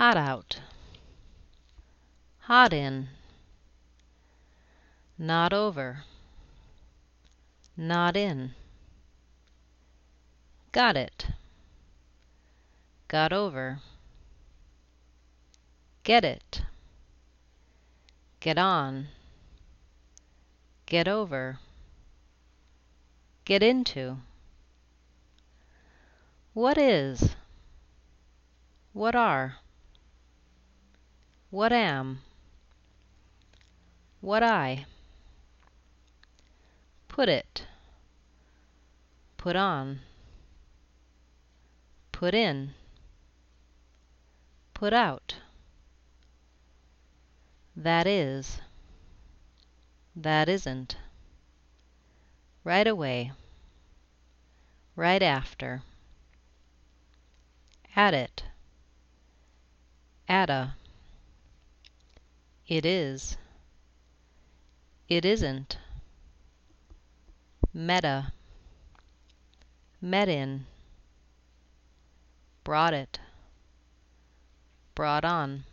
Hot out. Hot in. Not over. Not in. Got it. Got over. Get it. Get on. Get over. Get into. What is? What are? What am? What I? Put it. Put on. Put in. Put out. That is. That isn't. Right away. Right after. At it. Atta. It is. It isn't. Meta. Met in. Brought it. Brought on.